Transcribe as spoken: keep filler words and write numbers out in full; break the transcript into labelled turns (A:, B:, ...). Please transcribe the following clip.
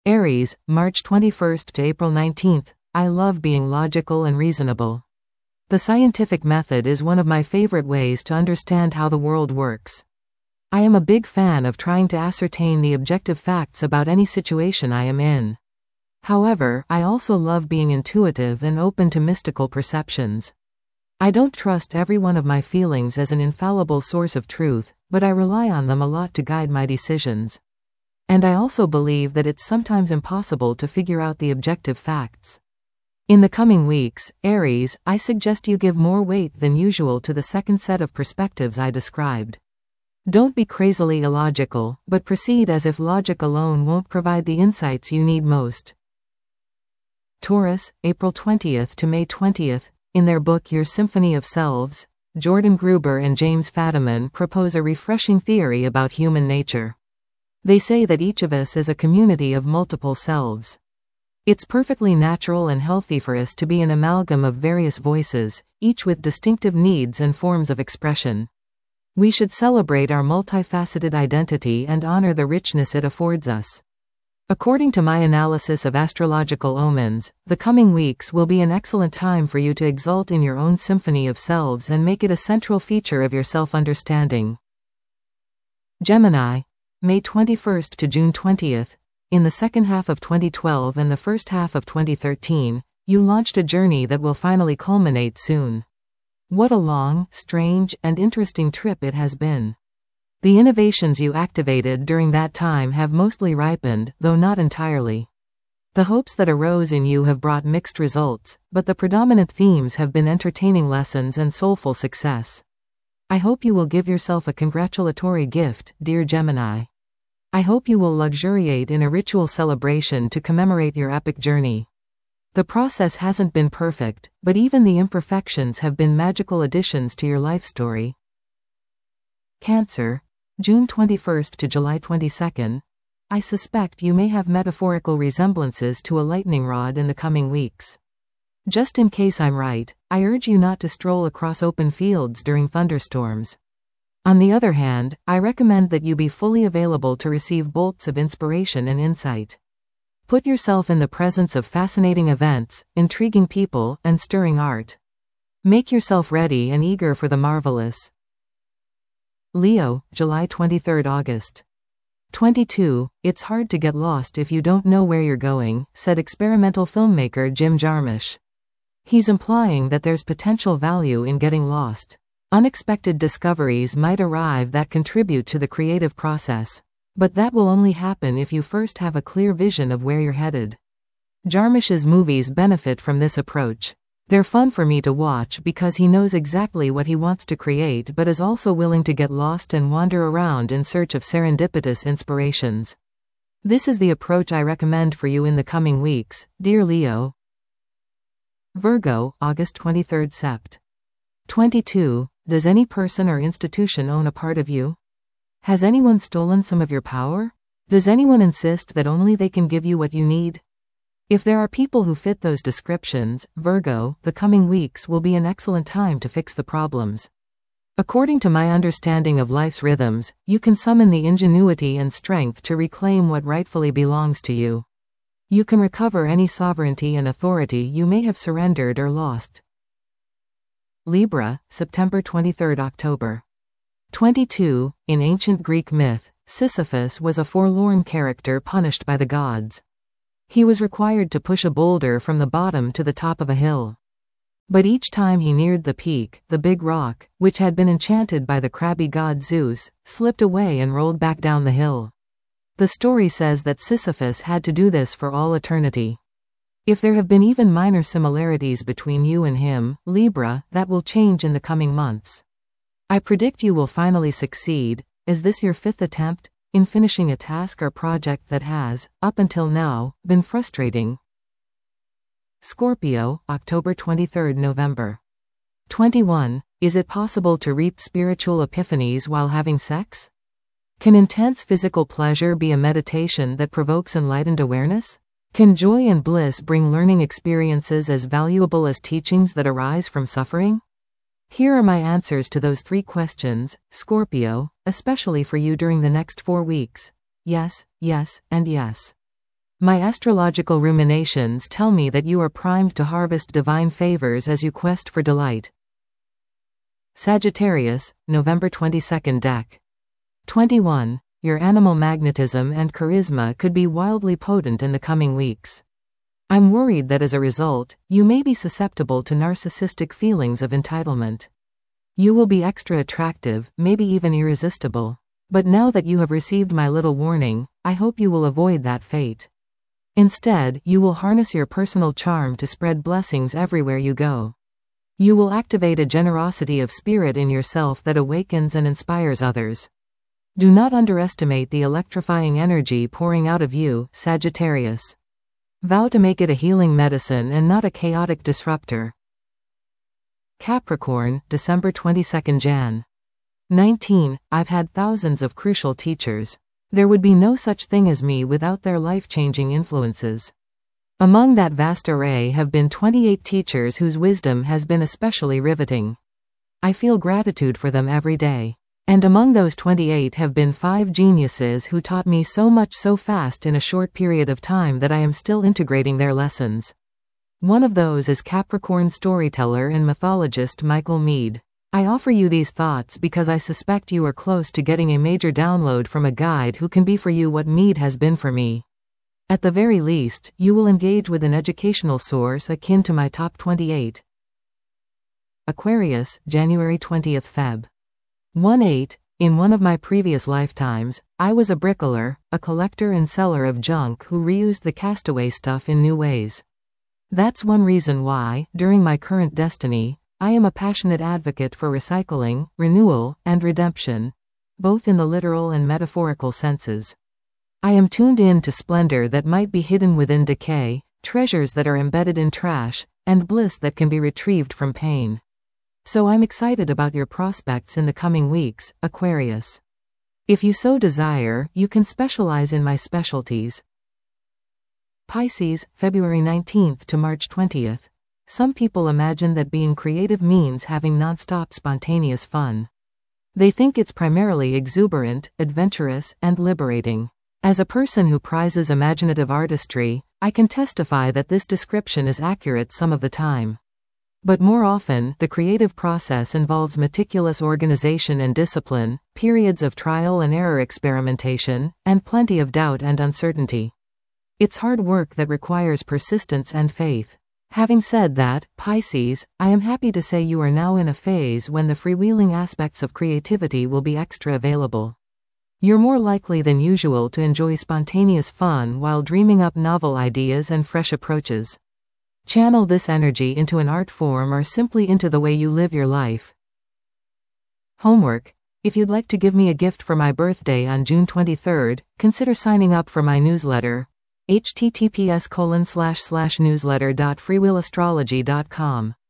A: Aries, March twenty-first to April nineteenth. I love being logical and reasonable. The scientific method is one of my favorite ways to understand how the world works. I am a big fan of trying to ascertain the objective facts about any situation I am in. However, I also love being intuitive and open to mystical perceptions. I don't trust every one of my feelings as an infallible source of truth, but I rely on them a lot to guide my decisions. And I also believe that it's sometimes impossible to figure out the objective facts. In the coming weeks, Aries, I suggest you give more weight than usual to the second set of perspectives I described. Don't be crazily illogical, but proceed as if logic alone won't provide the insights you need most. Taurus, April twentieth to May twentieth. In their book Your Symphony of Selves, Jordan Gruber and James Fadiman propose a refreshing theory about human nature. They say that each of us is a community of multiple selves. It's perfectly natural and healthy for us to be an amalgam of various voices, each with distinctive needs and forms of expression. We should celebrate our multifaceted identity and honor the richness it affords us. According to my analysis of astrological omens, the coming weeks will be an excellent time for you to exult in your own symphony of selves and make it a central feature of your self-understanding. Gemini, May twenty-first to June twentieth. In the second half of twenty twelve and the first half of twenty thirteen, you launched a journey that will finally culminate soon. What a long, strange, and interesting trip it has been. The innovations you activated during that time have mostly ripened, though not entirely. The hopes that arose in you have brought mixed results, but the predominant themes have been entertaining lessons and soulful success. I hope you will give yourself a congratulatory gift, dear Gemini. I hope you will luxuriate in a ritual celebration to commemorate your epic journey. The process hasn't been perfect, but even the imperfections have been magical additions to your life story. Cancer, June twenty-first to July twenty-second. I suspect you may have metaphorical resemblances to a lightning rod in the coming weeks. Just in case I'm right, I urge you not to stroll across open fields during thunderstorms. On the other hand, I recommend that you be fully available to receive bolts of inspiration and insight. Put yourself in the presence of fascinating events, intriguing people, and stirring art. Make yourself ready and eager for the marvelous. Leo, July twenty-third to August twenty-second. It's hard to get lost if you don't know where you're going, said experimental filmmaker Jim Jarmusch. He's implying that there's potential value in getting lost. Unexpected discoveries might arrive that contribute to the creative process. But that will only happen if you first have a clear vision of where you're headed. Jarmusch's movies benefit from this approach. They're fun for me to watch because he knows exactly what he wants to create but is also willing to get lost and wander around in search of serendipitous inspirations. This is the approach I recommend for you in the coming weeks, dear Leo. Virgo, August twenty-third to September twenty-second. Does any person or institution own a part of you? Has anyone stolen some of your power? Does anyone insist that only they can give you what you need? If there are people who fit those descriptions, Virgo, the coming weeks will be an excellent time to fix the problems. According to my understanding of life's rhythms, you can summon the ingenuity and strength to reclaim what rightfully belongs to you. You can recover any sovereignty and authority you may have surrendered or lost. Libra, September twenty-third to October twenty-second. In ancient Greek myth, Sisyphus was a forlorn character punished by the gods. He was required to push a boulder from the bottom to the top of a hill. But each time he neared the peak, the big rock, which had been enchanted by the crabby god Zeus, slipped away and rolled back down the hill. The story says that Sisyphus had to do this for all eternity. If there have been even minor similarities between you and him, Libra, that will change in the coming months. I predict you will finally succeed. Is this your fifth attempt in finishing a task or project that has, up until now, been frustrating? Scorpio, October twenty-third to November twenty-first. Is it possible to reap spiritual epiphanies while having sex? Can intense physical pleasure be a meditation that provokes enlightened awareness? Can joy and bliss bring learning experiences as valuable as teachings that arise from suffering? Here are my answers to those three questions, Scorpio, especially for you during the next four weeks. Yes, yes, and yes. My astrological ruminations tell me that you are primed to harvest divine favors as you quest for delight. Sagittarius, November twenty-second Deck. twenty-one. Your animal magnetism and charisma could be wildly potent in the coming weeks. I'm worried that as a result, you may be susceptible to narcissistic feelings of entitlement. You will be extra attractive, maybe even irresistible. But now that you have received my little warning, I hope you will avoid that fate. Instead, you will harness your personal charm to spread blessings everywhere you go. You will activate a generosity of spirit in yourself that awakens and inspires others. Do not underestimate the electrifying energy pouring out of you, Sagittarius. Vow to make it a healing medicine and not a chaotic disruptor. Capricorn, December twenty-second Jan. nineteen. I've had thousands of crucial teachers. There would be no such thing as me without their life-changing influences. Among that vast array have been twenty-eight teachers whose wisdom has been especially riveting. I feel gratitude for them every day. And among those twenty-eight have been five geniuses who taught me so much so fast in a short period of time that I am still integrating their lessons. One of those is Capricorn storyteller and mythologist Michael Meade. I offer you these thoughts because I suspect you are close to getting a major download from a guide who can be for you what Meade has been for me. At the very least, you will engage with an educational source akin to my top twenty-eight. Aquarius, January twentieth February. one eight. In one of my previous lifetimes, I was a bricklayer, a collector and seller of junk who reused the castaway stuff in new ways. That's one reason why, during my current destiny, I am a passionate advocate for recycling, renewal, and redemption, both in the literal and metaphorical senses. I am tuned in to splendor that might be hidden within decay, treasures that are embedded in trash, and bliss that can be retrieved from pain. So I'm excited about your prospects in the coming weeks, Aquarius. If you so desire, you can specialize in my specialties. Pisces, February nineteenth to March twentieth. Some people imagine that being creative means having non-stop spontaneous fun. They think it's primarily exuberant, adventurous, and liberating. As a person who prizes imaginative artistry, I can testify that this description is accurate some of the time. But more often, the creative process involves meticulous organization and discipline, periods of trial and error experimentation, and plenty of doubt and uncertainty. It's hard work that requires persistence and faith. Having said that, Pisces, I am happy to say you are now in a phase when the freewheeling aspects of creativity will be extra available. You're more likely than usual to enjoy spontaneous fun while dreaming up novel ideas and fresh approaches. Channel this energy into an art form or simply into the way you live your life. Homework. If you'd like to give me a gift for my birthday on June twenty-third, consider signing up for my newsletter. H T T P S colon slash slash newsletter dot freewheelastrology dot com